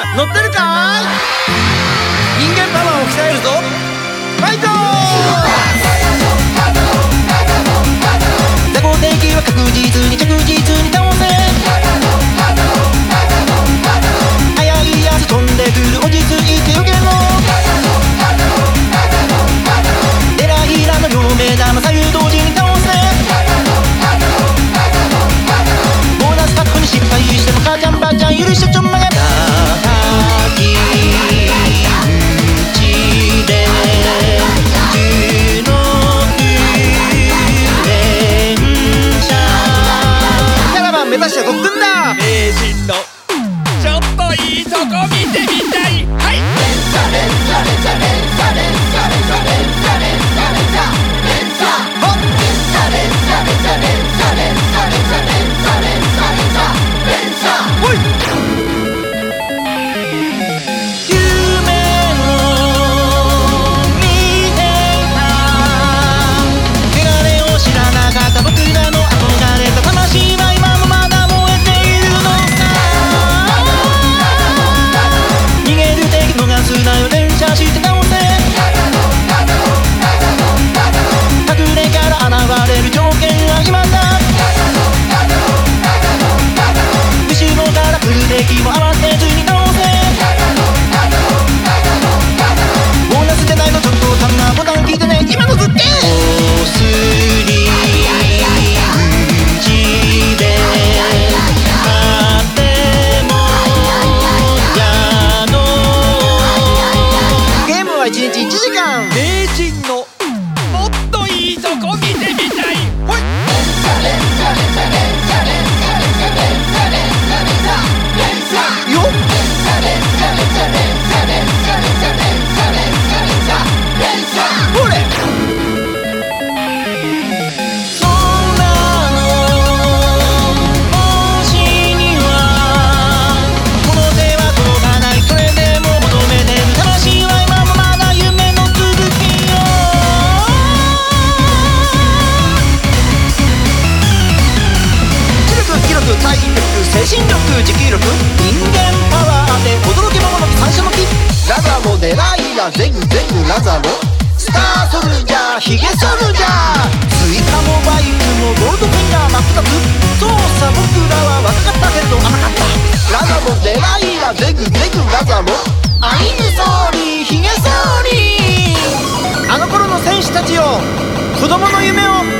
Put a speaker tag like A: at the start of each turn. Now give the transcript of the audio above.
A: 乗ってるかい？人間パワーを鍛えるぞ。ファイトー！雑魚敵は着実に倒せ。速いやつ飛んでくる、落ち着いてよけろ。デラヒラの両目玉左右同時に倒せ。ボーナスパックに失敗しても母ちゃんばあちゃん許してちょんまげ。目指して特訓だ。
B: 名人のちょっといいとこ見てみたい。はい。連射連射連射連射連射連射連射連射連射連射連射連射連射連射連射連射連射連射連射ほい。
A: 夢を見ていた、汚れを知らなかった僕らの憧れた魂は今もまだ燃えているのさ。逃げる敵逃すなよ、連射して倒せ。隠れから現れる条件は今だ。後ろから来る敵も慌てずに倒せ。ボーナスじゃないのちょっとタンナーボタン聞いてね、今のずっけおすり口であってもやのゲームは1日1時間。
B: 名人のもっといいとこ見てみたい。ほい。連射連射連射連射連射連射連射連射連射連射
A: よっ。
B: 連射連射連射連射連射連射連射連射連射連射
A: ほれ。空の星にはこの手は届かない。それでも求めてる魂は今もまだ夢の続きよ。知力気力体力精神力持久力人間パワーで驚き桃の木三種の木。ラザロデライラゼグゼグラザロスターソルジャーヒゲソルジャースイカもバイクもゴールドフィンガー真っ二つ。そうさ僕らは若かったけれど甘かった。ラザロデライラゼグゼグラザロアイヌソーリーヒゲソーリー。あの頃の戦士たちよ、子供の夢を